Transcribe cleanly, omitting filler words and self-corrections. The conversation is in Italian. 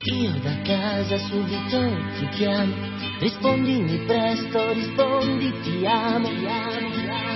Io da casa subito ti chiamo, rispondimi presto, rispondi ti amo, ti amo, ti amo.